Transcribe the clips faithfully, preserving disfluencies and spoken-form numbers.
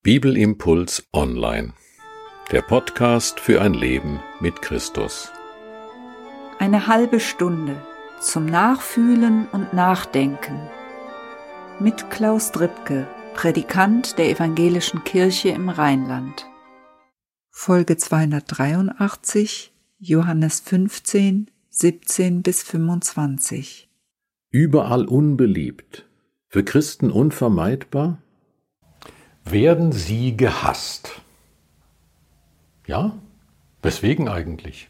Bibelimpuls Online, der Podcast für ein Leben mit Christus. Eine halbe Stunde zum Nachfühlen und Nachdenken mit Klaus Dripke, Predikant der Evangelischen Kirche im Rheinland. Folge zweihundertdreiundachtzig, Johannes fünfzehn, siebzehn bis fünfundzwanzig. Überall unbeliebt, für Christen unvermeidbar, werden sie gehasst. Ja, weswegen eigentlich?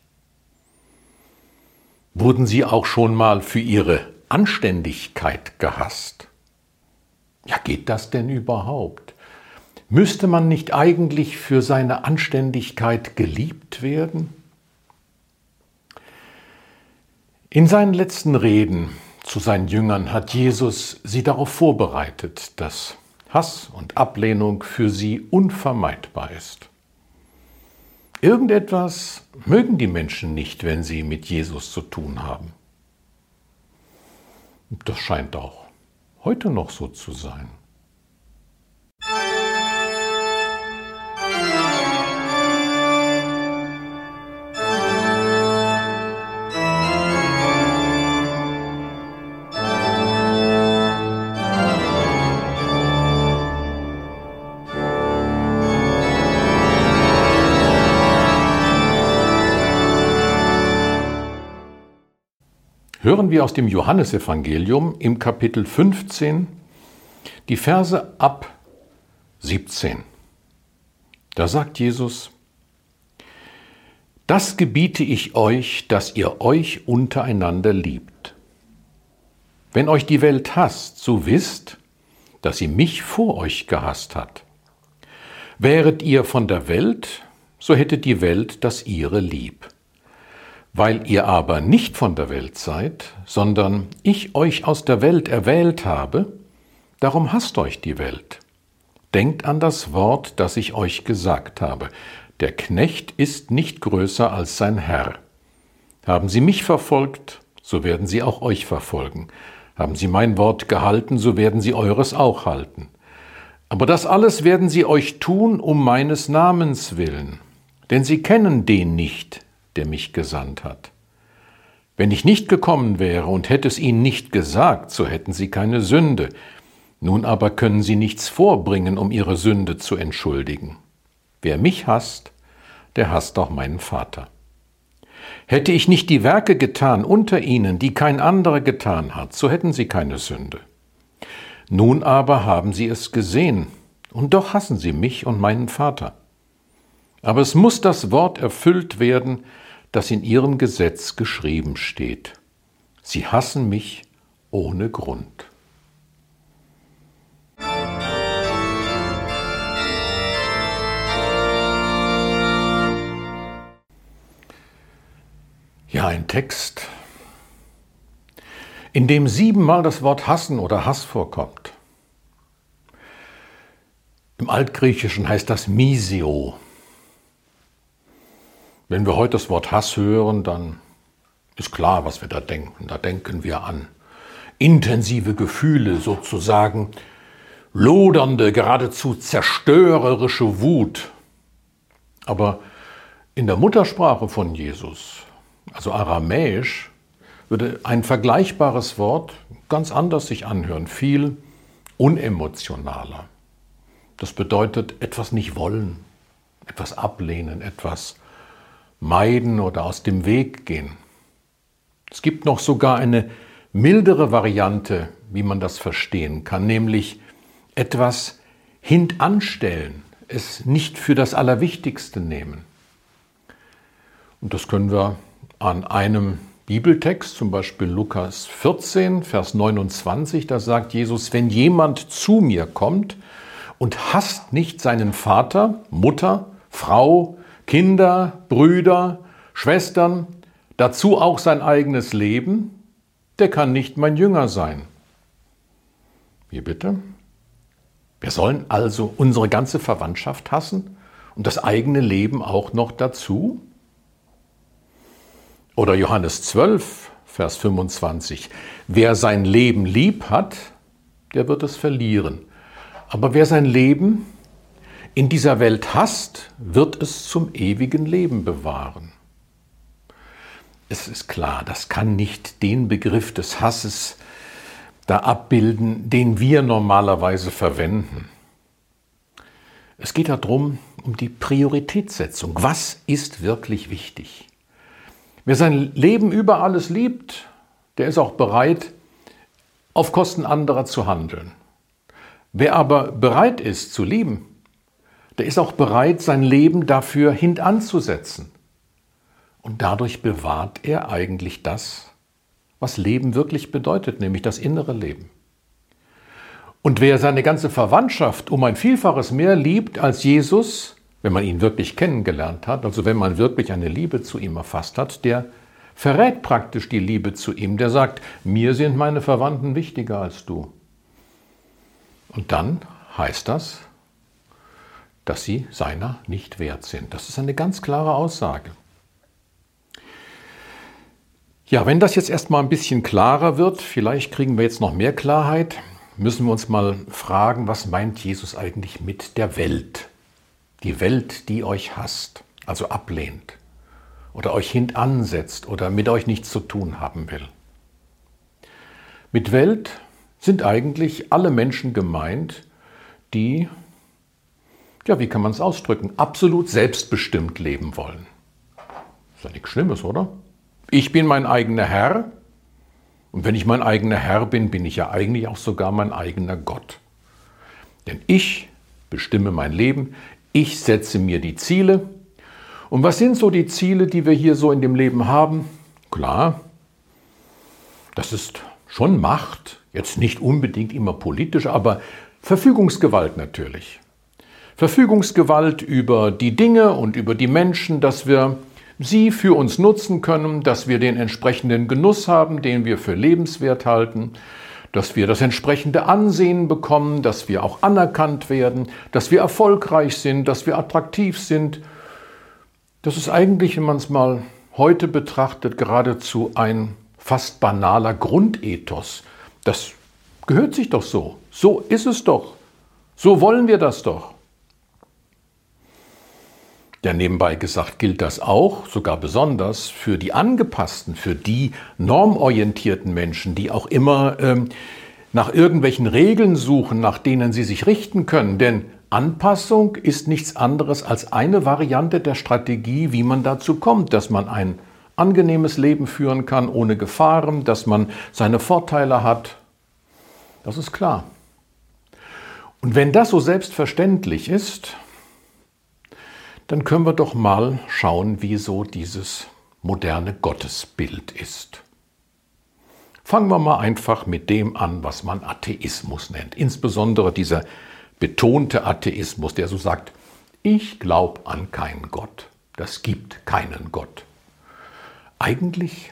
Wurden sie auch schon mal für ihre Anständigkeit gehasst? Ja, geht das denn überhaupt? Müsste man nicht eigentlich für seine Anständigkeit geliebt werden? In seinen letzten Reden zu seinen Jüngern hat Jesus sie darauf vorbereitet, dass Hass und Ablehnung für sie unvermeidbar ist. Irgendetwas mögen die Menschen nicht, wenn sie mit Jesus zu tun haben. Das scheint auch heute noch so zu sein. Hören wir aus dem Johannesevangelium im Kapitel fünfzehn die Verse ab siebzehn. Da sagt Jesus: Das gebiete ich euch, dass ihr euch untereinander liebt. Wenn euch die Welt hasst, so wisst, dass sie mich vor euch gehasst hat. Wäret ihr von der Welt, so hätte die Welt das ihre lieb. Weil ihr aber nicht von der Welt seid, sondern ich euch aus der Welt erwählt habe, darum hasst euch die Welt. Denkt an das Wort, das ich euch gesagt habe. Der Knecht ist nicht größer als sein Herr. Haben sie mich verfolgt, so werden sie auch euch verfolgen. Haben sie mein Wort gehalten, so werden sie eures auch halten. Aber das alles werden sie euch tun, um meines Namens willen. Denn sie kennen den nicht, der mich gesandt hat. Wenn ich nicht gekommen wäre und hätte es ihnen nicht gesagt, so hätten sie keine Sünde. Nun aber können sie nichts vorbringen, um ihre Sünde zu entschuldigen. Wer mich hasst, der hasst auch meinen Vater. Hätte ich nicht die Werke getan unter ihnen, die kein anderer getan hat, so hätten sie keine Sünde. Nun aber haben sie es gesehen, und doch hassen sie mich und meinen Vater. Aber es muss das Wort erfüllt werden, das in ihrem Gesetz geschrieben steht. Sie hassen mich ohne Grund. Ja, ein Text, in dem siebenmal das Wort hassen oder Hass vorkommt. Im Altgriechischen heißt das Misio. Wenn wir heute das Wort Hass hören, dann ist klar, was wir da denken. Da denken wir an intensive Gefühle, sozusagen lodernde, geradezu zerstörerische Wut. Aber in der Muttersprache von Jesus, also Aramäisch, würde ein vergleichbares Wort ganz anders sich anhören, viel unemotionaler. Das bedeutet etwas nicht wollen, etwas ablehnen, etwas meiden oder aus dem Weg gehen. Es gibt noch sogar eine mildere Variante, wie man das verstehen kann, nämlich etwas hintanstellen, es nicht für das Allerwichtigste nehmen. Und das können wir an einem Bibeltext, zum Beispiel Lukas vierzehn, Vers neunundzwanzig, da sagt Jesus: Wenn jemand zu mir kommt und hasst nicht seinen Vater, Mutter, Frau, Kinder, Brüder, Schwestern, dazu auch sein eigenes Leben, der kann nicht mein Jünger sein. Wie bitte? Wir sollen also unsere ganze Verwandtschaft hassen und das eigene Leben auch noch dazu? Oder Johannes zwölf, Vers fünfundzwanzig. Wer sein Leben lieb hat, der wird es verlieren. Aber wer sein Leben in dieser Welt hasst, wird es zum ewigen Leben bewahren. Es ist klar, das kann nicht den Begriff des Hasses da abbilden, den wir normalerweise verwenden. Es geht darum, um die Prioritätssetzung. Was ist wirklich wichtig? Wer sein Leben über alles liebt, der ist auch bereit, auf Kosten anderer zu handeln. Wer aber bereit ist zu lieben, der ist auch bereit, sein Leben dafür hintanzusetzen. Und dadurch bewahrt er eigentlich das, was Leben wirklich bedeutet, nämlich das innere Leben. Und wer seine ganze Verwandtschaft um ein Vielfaches mehr liebt als Jesus, wenn man ihn wirklich kennengelernt hat, also wenn man wirklich eine Liebe zu ihm erfasst hat, der verrät praktisch die Liebe zu ihm. Der sagt, mir sind meine Verwandten wichtiger als du. Und dann heißt das, dass sie seiner nicht wert sind. Das ist eine ganz klare Aussage. Ja, wenn das jetzt erstmal ein bisschen klarer wird, vielleicht kriegen wir jetzt noch mehr Klarheit, müssen wir uns mal fragen, was meint Jesus eigentlich mit der Welt? Die Welt, die euch hasst, also ablehnt oder euch hintansetzt oder mit euch nichts zu tun haben will. Mit Welt sind eigentlich alle Menschen gemeint, die, ja, wie kann man es ausdrücken, absolut selbstbestimmt leben wollen. Ist ja nichts Schlimmes, oder? Ich bin mein eigener Herr und wenn ich mein eigener Herr bin, bin ich ja eigentlich auch sogar mein eigener Gott. Denn ich bestimme mein Leben, ich setze mir die Ziele. Und was sind so die Ziele, die wir hier so in dem Leben haben? Klar, das ist schon Macht, jetzt nicht unbedingt immer politisch, aber Verfügungsgewalt natürlich. Verfügungsgewalt über die Dinge und über die Menschen, dass wir sie für uns nutzen können, dass wir den entsprechenden Genuss haben, den wir für lebenswert halten, dass wir das entsprechende Ansehen bekommen, dass wir auch anerkannt werden, dass wir erfolgreich sind, dass wir attraktiv sind. Das ist eigentlich, wenn man es mal heute betrachtet, geradezu ein fast banaler Grundethos. Das gehört sich doch so. So ist es doch. So wollen wir das doch. Ja, nebenbei gesagt gilt das auch, sogar besonders für die Angepassten, für die normorientierten Menschen, die auch immer ähm, nach irgendwelchen Regeln suchen, nach denen sie sich richten können. Denn Anpassung ist nichts anderes als eine Variante der Strategie, wie man dazu kommt, dass man ein angenehmes Leben führen kann, ohne Gefahren, dass man seine Vorteile hat. Das ist klar. Und wenn das so selbstverständlich ist, dann können wir doch mal schauen, wie so dieses moderne Gottesbild ist. Fangen wir mal einfach mit dem an, was man Atheismus nennt. Insbesondere dieser betonte Atheismus, der so sagt, ich glaube an keinen Gott. Das gibt keinen Gott. Eigentlich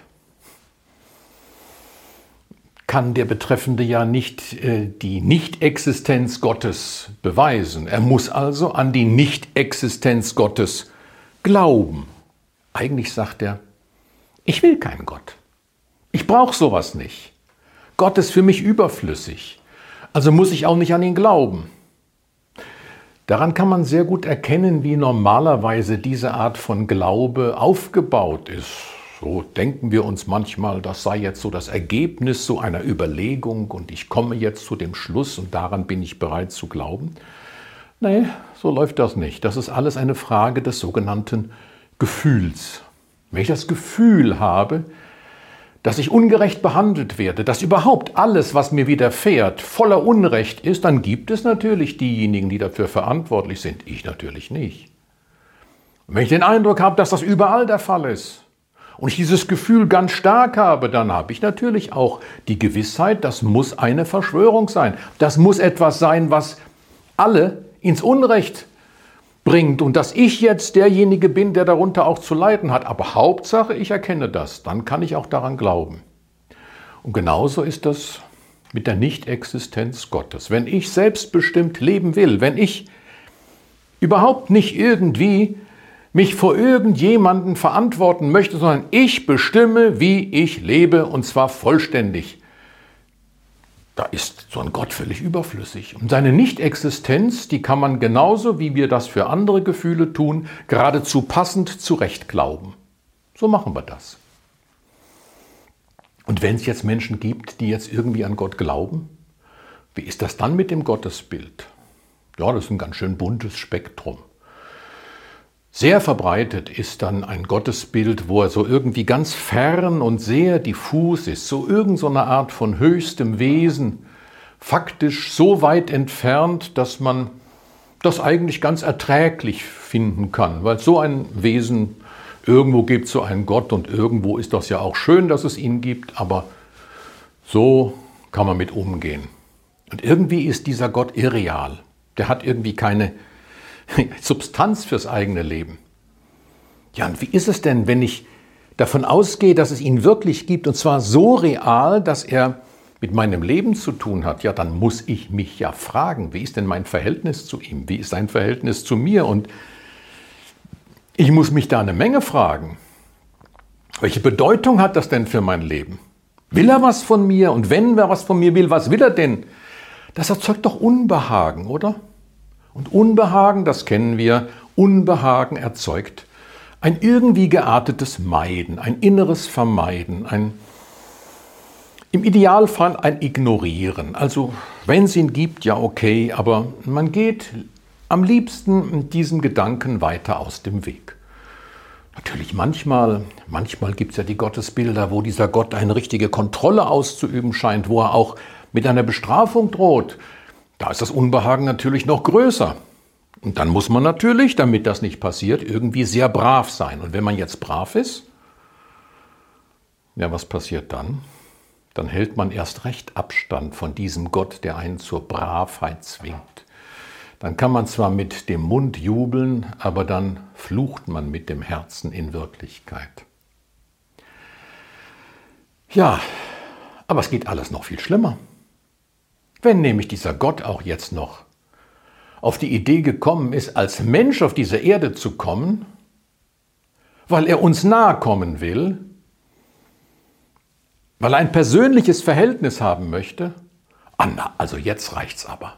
kann der Betreffende ja nicht äh, die Nichtexistenz Gottes beweisen. Er muss also an die Nichtexistenz Gottes glauben. Eigentlich sagt er, ich will keinen Gott. Ich brauche sowas nicht. Gott ist für mich überflüssig. Also muss ich auch nicht an ihn glauben. Daran kann man sehr gut erkennen, wie normalerweise diese Art von Glaube aufgebaut ist. So denken wir uns manchmal, das sei jetzt so das Ergebnis so einer Überlegung und ich komme jetzt zu dem Schluss und daran bin ich bereit zu glauben. Nee, so läuft das nicht. Das ist alles eine Frage des sogenannten Gefühls. Wenn ich das Gefühl habe, dass ich ungerecht behandelt werde, dass überhaupt alles, was mir widerfährt, voller Unrecht ist, dann gibt es natürlich diejenigen, die dafür verantwortlich sind. Ich natürlich nicht. Und wenn ich den Eindruck habe, dass das überall der Fall ist, und ich dieses Gefühl ganz stark habe, dann habe ich natürlich auch die Gewissheit, das muss eine Verschwörung sein. Das muss etwas sein, was alle ins Unrecht bringt und dass ich jetzt derjenige bin, der darunter auch zu leiden hat. Aber Hauptsache, ich erkenne das, dann kann ich auch daran glauben. Und genauso ist das mit der Nichtexistenz Gottes. Wenn ich selbstbestimmt leben will, wenn ich überhaupt nicht irgendwie mich vor irgendjemanden verantworten möchte, sondern ich bestimme, wie ich lebe, und zwar vollständig. da ist so ein Gott völlig überflüssig. Und seine Nichtexistenz, die kann man genauso, wie wir das für andere Gefühle tun, geradezu passend zurecht glauben. So machen wir das. Und wenn es jetzt Menschen gibt, die jetzt irgendwie an Gott glauben, wie ist das dann mit dem Gottesbild? Ja, das ist ein ganz schön buntes Spektrum. Sehr verbreitet ist dann ein Gottesbild, wo er so irgendwie ganz fern und sehr diffus ist, so irgend so eine Art von höchstem Wesen, faktisch so weit entfernt, dass man das eigentlich ganz erträglich finden kann, weil so ein Wesen, irgendwo gibt es so einen Gott und irgendwo ist das ja auch schön, dass es ihn gibt, aber so kann man mit umgehen. Und irgendwie ist dieser Gott irreal. Der hat irgendwie keine Substanz fürs eigene Leben. Ja, und wie ist es denn, wenn ich davon ausgehe, dass es ihn wirklich gibt, und zwar so real, dass er mit meinem Leben zu tun hat? Ja, dann muss ich mich ja fragen, wie ist denn mein Verhältnis zu ihm? Wie ist sein Verhältnis zu mir? Und ich muss mich da eine Menge fragen. Welche Bedeutung hat das denn für mein Leben? Will er was von mir? Und wenn er was von mir will, was will er denn? Das erzeugt doch Unbehagen, oder? Und Unbehagen, das kennen wir, Unbehagen erzeugt ein irgendwie geartetes Meiden, ein inneres Vermeiden, ein, im Idealfall ein Ignorieren. Also wenn es ihn gibt, ja okay, aber man geht am liebsten mit diesem Gedanken weiter aus dem Weg. Natürlich manchmal, manchmal gibt es ja die Gottesbilder, wo dieser Gott eine richtige Kontrolle auszuüben scheint, wo er auch mit einer Bestrafung droht. Da ist das Unbehagen natürlich noch größer. Und dann muss man natürlich, damit das nicht passiert, irgendwie sehr brav sein. Und wenn man jetzt brav ist, ja, was passiert dann? Dann hält man erst recht Abstand von diesem Gott, der einen zur Bravheit zwingt. Dann kann man zwar mit dem Mund jubeln, aber dann flucht man mit dem Herzen in Wirklichkeit. Ja, aber es geht alles noch viel schlimmer. Wenn nämlich dieser Gott auch jetzt noch auf die Idee gekommen ist, als Mensch auf diese Erde zu kommen, weil er uns nahe kommen will, weil er ein persönliches Verhältnis haben möchte, ah, na, also jetzt reicht's aber.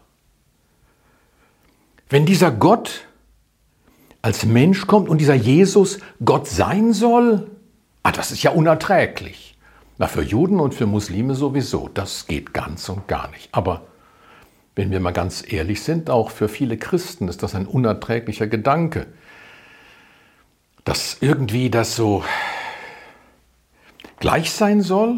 Wenn dieser Gott als Mensch kommt und dieser Jesus Gott sein soll, ah, das ist ja unerträglich. Na, für Juden und für Muslime sowieso, das geht ganz und gar nicht. Aber wenn wir mal ganz ehrlich sind, auch für viele Christen ist das ein unerträglicher Gedanke, dass irgendwie das so gleich sein soll.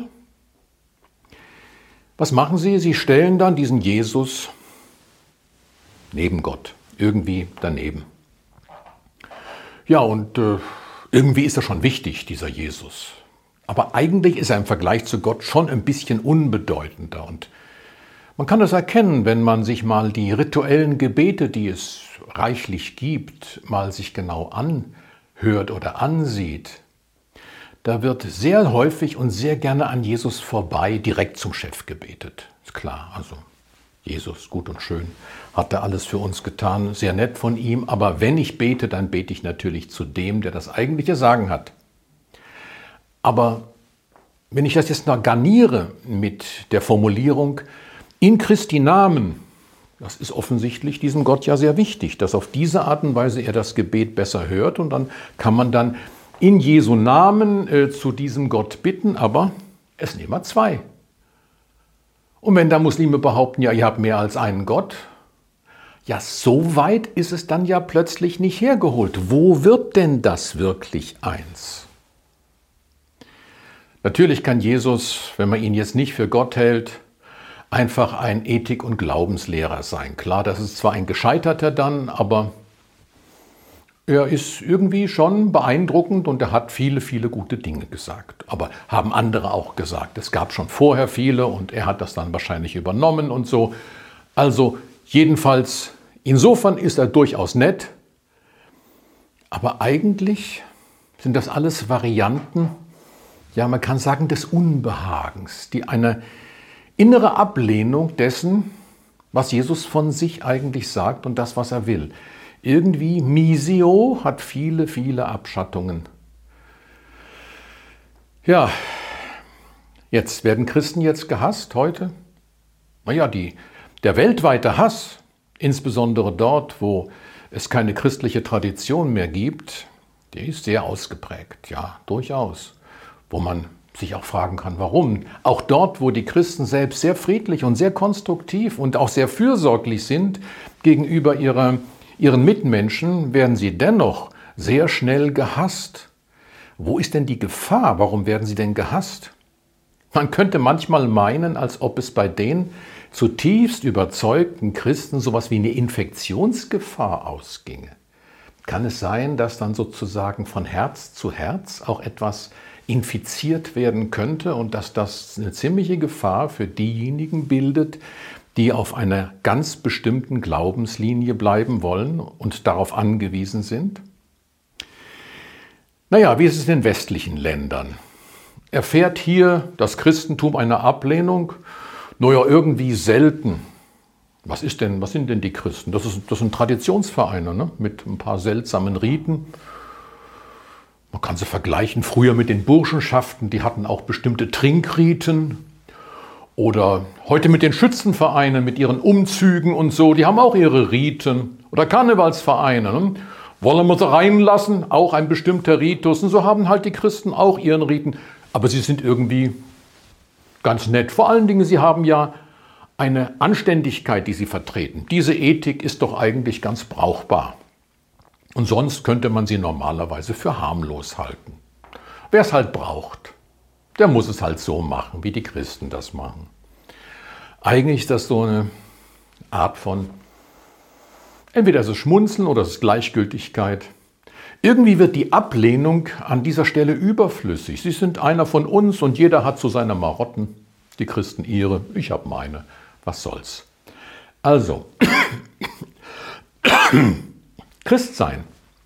Was machen sie? Sie stellen dann diesen Jesus neben Gott, irgendwie daneben. Ja, und äh, irgendwie ist er schon wichtig, dieser Jesus. Aber eigentlich ist er im Vergleich zu Gott schon ein bisschen unbedeutender. Und man kann das erkennen, wenn man sich mal die rituellen Gebete, die es reichlich gibt, mal sich genau anhört oder ansieht. Da wird sehr häufig und sehr gerne an Jesus vorbei direkt zum Chef gebetet. Ist klar, also Jesus, gut und schön, hat da alles für uns getan, sehr nett von ihm. Aber wenn ich bete, dann bete ich natürlich zu dem, der das eigentliche Sagen hat. Aber wenn ich das jetzt noch garniere mit der Formulierung, in Christi Namen, das ist offensichtlich diesem Gott ja sehr wichtig, dass auf diese Art und Weise er das Gebet besser hört und dann kann man dann in Jesu Namen äh, zu diesem Gott bitten, aber es sind immer zwei. Und wenn da Muslime behaupten, ja, ihr habt mehr als einen Gott, ja, so weit ist es dann ja plötzlich nicht hergeholt. Wo wird denn das wirklich eins? Natürlich kann Jesus, wenn man ihn jetzt nicht für Gott hält, einfach ein Ethik- und Glaubenslehrer sein. Klar, das ist zwar ein Gescheiterter dann, aber er ist irgendwie schon beeindruckend und er hat viele, viele gute Dinge gesagt. Aber haben andere auch gesagt. Es gab schon vorher viele und er hat das dann wahrscheinlich übernommen und so. Also jedenfalls, insofern ist er durchaus nett. Aber eigentlich sind das alles Varianten, ja, man kann sagen, des Unbehagens, die eine innere Ablehnung dessen, was Jesus von sich eigentlich sagt und das, was er will. Irgendwie, Misio hat viele, viele Abschattungen. Ja, jetzt werden Christen jetzt gehasst heute. Naja, die, der weltweite Hass, insbesondere dort, wo es keine christliche Tradition mehr gibt, der ist sehr ausgeprägt, ja, durchaus. Wo man sich auch fragen kann, warum. Auch dort, wo die Christen selbst sehr friedlich und sehr konstruktiv und auch sehr fürsorglich sind gegenüber ihrer, ihren Mitmenschen, werden sie dennoch sehr schnell gehasst. Wo ist denn die Gefahr? Warum werden sie denn gehasst? Man könnte manchmal meinen, als ob es bei den zutiefst überzeugten Christen sowas wie eine Infektionsgefahr ausginge. Kann es sein, dass dann sozusagen von Herz zu Herz auch etwas infiziert werden könnte und dass das eine ziemliche Gefahr für diejenigen bildet, die auf einer ganz bestimmten Glaubenslinie bleiben wollen und darauf angewiesen sind? Naja, wie ist es in den westlichen Ländern? Erfährt hier das Christentum eine Ablehnung? Naja, irgendwie selten. Was ist denn, was sind denn die Christen? Das, ist, das sind Traditionsvereine, ne? Mit ein paar seltsamen Riten. Man kann sie vergleichen früher mit den Burschenschaften, die hatten auch bestimmte Trinkriten. Oder heute mit den Schützenvereinen, mit ihren Umzügen und so, die haben auch ihre Riten. Oder Karnevalsvereine, ne? Wollen wir sie reinlassen, auch ein bestimmter Ritus. Und so haben halt die Christen auch ihren Riten. Aber sie sind irgendwie ganz nett. Vor allen Dingen, sie haben ja eine Anständigkeit, die sie vertreten. Diese Ethik ist doch eigentlich ganz brauchbar. Und sonst könnte man sie normalerweise für harmlos halten. Wer es halt braucht, der muss es halt so machen, wie die Christen das machen. Eigentlich ist das so eine Art von, entweder ist es Schmunzeln oder es ist Gleichgültigkeit. Irgendwie wird die Ablehnung an dieser Stelle überflüssig. Sie sind einer von uns und jeder hat so seine Marotten. Die Christen ihre, ich habe meine. Was soll's? Also, Christsein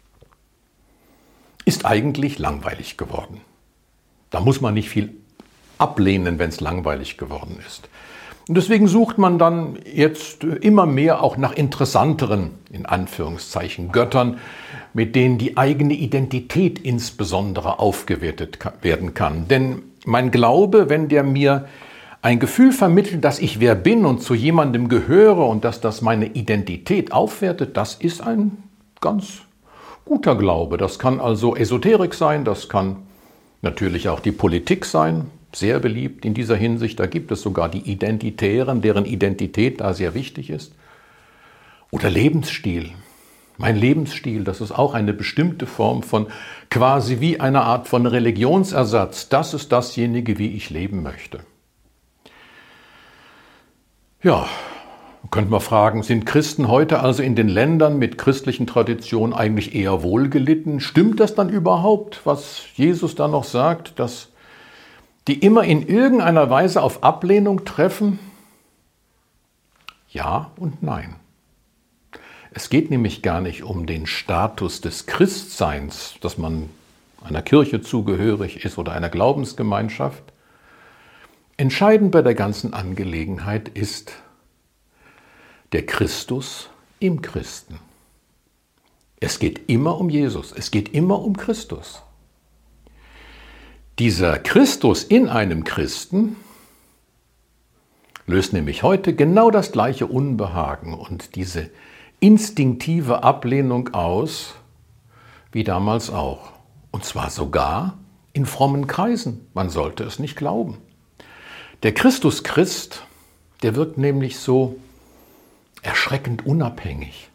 ist eigentlich langweilig geworden. Da muss man nicht viel ablehnen, wenn es langweilig geworden ist. Und deswegen sucht man dann jetzt immer mehr auch nach interessanteren, in Anführungszeichen, Göttern, mit denen die eigene Identität insbesondere aufgewertet werden kann. Denn mein Glaube, wenn der mir ein Gefühl vermittelt, dass ich wer bin und zu jemandem gehöre und dass das meine Identität aufwertet, das ist ein ganz guter Glaube. Das kann also Esoterik sein, das kann natürlich auch die Politik sein, sehr beliebt in dieser Hinsicht. Da gibt es sogar die Identitären, deren Identität da sehr wichtig ist. Oder Lebensstil. Mein Lebensstil, das ist auch eine bestimmte Form von quasi wie eine Art von Religionsersatz. Das ist dasjenige, wie ich leben möchte. Ja, könnte man fragen, sind Christen heute also in den Ländern mit christlichen Traditionen eigentlich eher wohlgelitten? Stimmt das dann überhaupt, was Jesus da noch sagt, dass die immer in irgendeiner Weise auf Ablehnung treffen? Ja und nein. Es geht nämlich gar nicht um den Status des Christseins, dass man einer Kirche zugehörig ist oder einer Glaubensgemeinschaft. Entscheidend bei der ganzen Angelegenheit ist der Christus im Christen. Es geht immer um Jesus, es geht immer um Christus. Dieser Christus in einem Christen löst nämlich heute genau das gleiche Unbehagen und diese instinktive Ablehnung aus, wie damals auch. Und zwar sogar in frommen Kreisen. Man sollte es nicht glauben. Der Christus Christ, der wirkt nämlich so erschreckend unabhängig.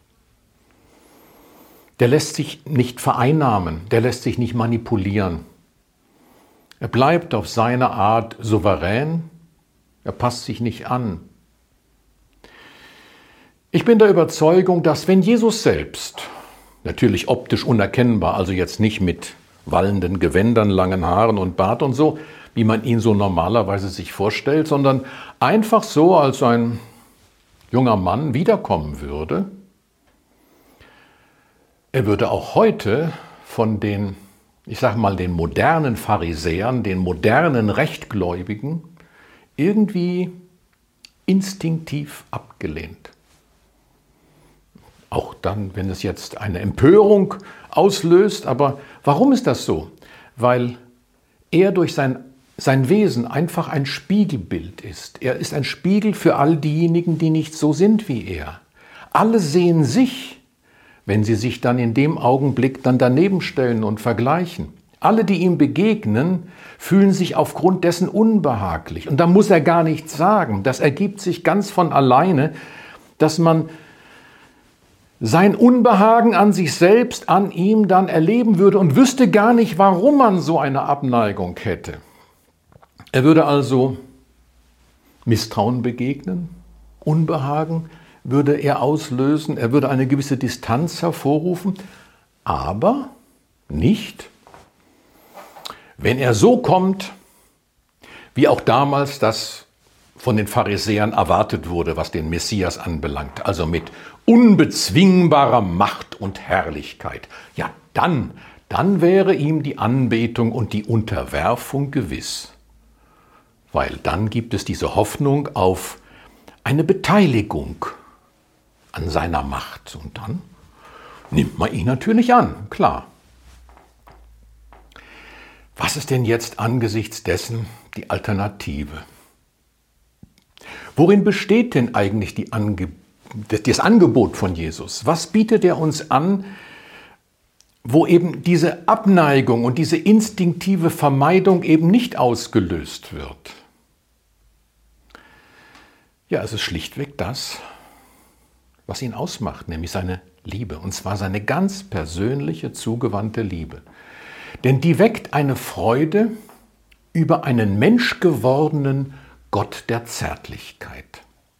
Der lässt sich nicht vereinnahmen, der lässt sich nicht manipulieren. Er bleibt auf seine Art souverän, er passt sich nicht an. Ich bin der Überzeugung, dass wenn Jesus selbst, natürlich optisch unerkennbar, also jetzt nicht mit wallenden Gewändern, langen Haaren und Bart und so, wie man ihn so normalerweise sich vorstellt, sondern einfach so als ein junger Mann wiederkommen würde, er würde auch heute von den, ich sage mal, den modernen Pharisäern, den modernen Rechtgläubigen irgendwie instinktiv abgelehnt. Auch dann, wenn es jetzt eine Empörung auslöst, aber warum ist das so? Weil er durch sein sein Wesen einfach ein Spiegelbild ist. Er ist ein Spiegel für all diejenigen, die nicht so sind wie er. Alle sehen sich, wenn sie sich dann in dem Augenblick dann daneben stellen und vergleichen. Alle, die ihm begegnen, fühlen sich aufgrund dessen unbehaglich. Und da muss er gar nichts sagen. Das ergibt sich ganz von alleine, dass man sein Unbehagen an sich selbst, an ihm dann erleben würde und wüsste gar nicht, warum man so eine Abneigung hätte. Er würde also Misstrauen begegnen, Unbehagen würde er auslösen, er würde eine gewisse Distanz hervorrufen, aber nicht, wenn er so kommt, wie auch damals das von den Pharisäern erwartet wurde, was den Messias anbelangt, also mit unbezwingbarer Macht und Herrlichkeit. Ja, dann, dann wäre ihm die Anbetung und die Unterwerfung gewiss. Weil dann gibt es diese Hoffnung auf eine Beteiligung an seiner Macht. Und dann nimmt man ihn natürlich an, klar. Was ist denn jetzt angesichts dessen die Alternative? Worin besteht denn eigentlich die Ange- das Angebot von Jesus? Was bietet er uns an, wo eben diese Abneigung und diese instinktive Vermeidung eben nicht ausgelöst wird? Ja, es ist schlichtweg das, was ihn ausmacht, nämlich seine Liebe, und zwar seine ganz persönliche, zugewandte Liebe. Denn die weckt eine Freude über einen menschgewordenen Gott der Zärtlichkeit.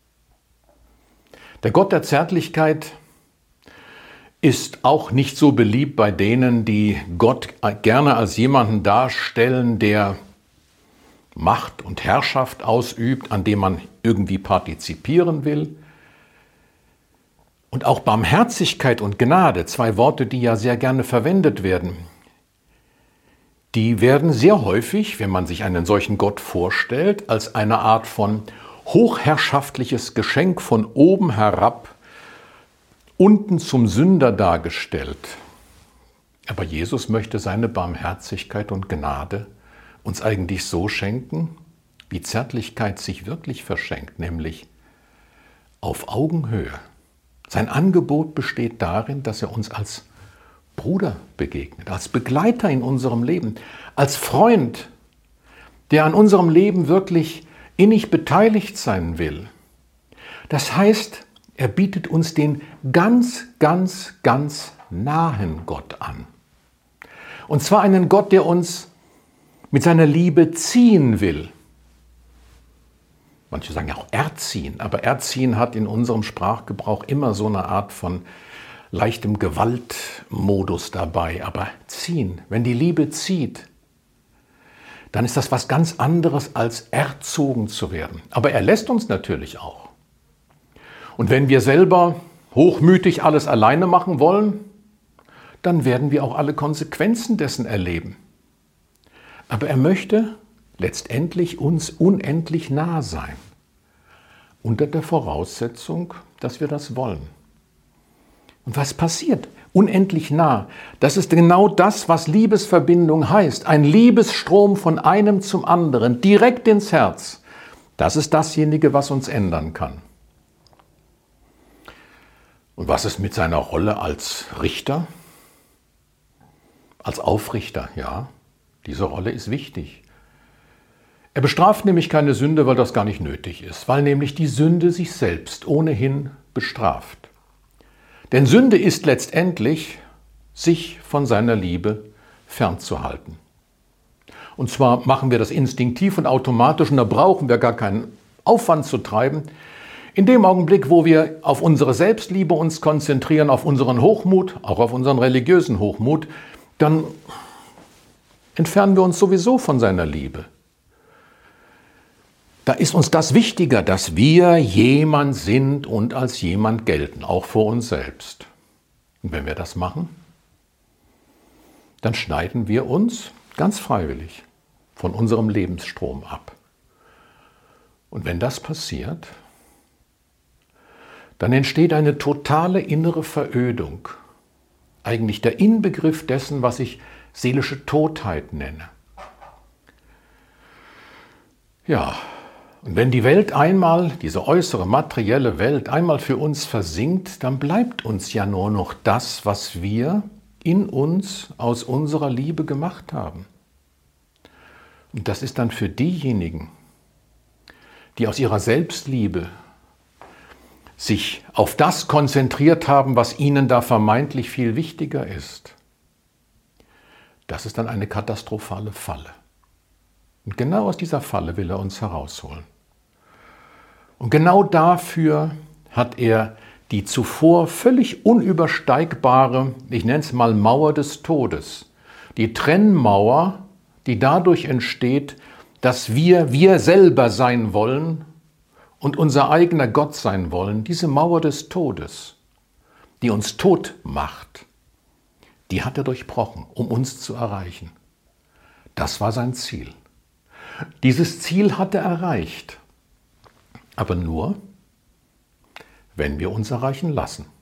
Der Gott der Zärtlichkeit ist auch nicht so beliebt bei denen, die Gott gerne als jemanden darstellen, der Macht und Herrschaft ausübt, an dem man irgendwie partizipieren will. Und auch Barmherzigkeit und Gnade, zwei Worte, die ja sehr gerne verwendet werden, die werden sehr häufig, wenn man sich einen solchen Gott vorstellt, als eine Art von hochherrschaftliches Geschenk von oben herab, unten zum Sünder dargestellt. Aber Jesus möchte seine Barmherzigkeit und Gnade uns eigentlich so schenken, wie Zärtlichkeit sich wirklich verschenkt, nämlich auf Augenhöhe. Sein Angebot besteht darin, dass er uns als Bruder begegnet, als Begleiter in unserem Leben, als Freund, der an unserem Leben wirklich innig beteiligt sein will. Das heißt, er bietet uns den ganz, ganz, ganz nahen Gott an. Und zwar einen Gott, der uns mit seiner Liebe ziehen will. Manche sagen ja auch erziehen, aber erziehen hat in unserem Sprachgebrauch immer so eine Art von leichtem Gewaltmodus dabei. Aber ziehen, wenn die Liebe zieht, dann ist das was ganz anderes als erzogen zu werden. Aber er lässt uns natürlich auch. Und wenn wir selber hochmütig alles alleine machen wollen, dann werden wir auch alle Konsequenzen dessen erleben. Aber er möchte letztendlich uns unendlich nah sein, unter der Voraussetzung, dass wir das wollen. Und was passiert? Unendlich nah. Das ist genau das, was Liebesverbindung heißt. Ein Liebesstrom von einem zum anderen, direkt ins Herz. Das ist dasjenige, was uns ändern kann. Und was ist mit seiner Rolle als Richter? Als Aufrichter, ja. Diese Rolle ist wichtig. Er bestraft nämlich keine Sünde, weil das gar nicht nötig ist, weil nämlich die Sünde sich selbst ohnehin bestraft. Denn Sünde ist letztendlich, sich von seiner Liebe fernzuhalten. Und zwar machen wir das instinktiv und automatisch und da brauchen wir gar keinen Aufwand zu treiben. In dem Augenblick, wo wir auf unsere Selbstliebe uns konzentrieren, auf unseren Hochmut, auch auf unseren religiösen Hochmut, dann entfernen wir uns sowieso von seiner Liebe. Da ist uns das wichtiger, dass wir jemand sind und als jemand gelten, auch vor uns selbst. Und wenn wir das machen, dann schneiden wir uns ganz freiwillig von unserem Lebensstrom ab. Und wenn das passiert, dann entsteht eine totale innere Verödung. Eigentlich der Inbegriff dessen, was ich seelische Totheit nenne. Ja, und wenn die Welt einmal, diese äußere materielle Welt einmal für uns versinkt, dann bleibt uns ja nur noch das, was wir in uns aus unserer Liebe gemacht haben. Und das ist dann für diejenigen, die aus ihrer Selbstliebe sich auf das konzentriert haben, was ihnen da vermeintlich viel wichtiger ist. Das ist dann eine katastrophale Falle. Und genau aus dieser Falle will er uns herausholen. Und genau dafür hat er die zuvor völlig unübersteigbare, ich nenne es mal Mauer des Todes, die Trennmauer, die dadurch entsteht, dass wir wir selber sein wollen und unser eigener Gott sein wollen, diese Mauer des Todes, die uns tot macht, die hat er durchbrochen, um uns zu erreichen. Das war sein Ziel. Dieses Ziel hat er erreicht, aber nur, wenn wir uns erreichen lassen.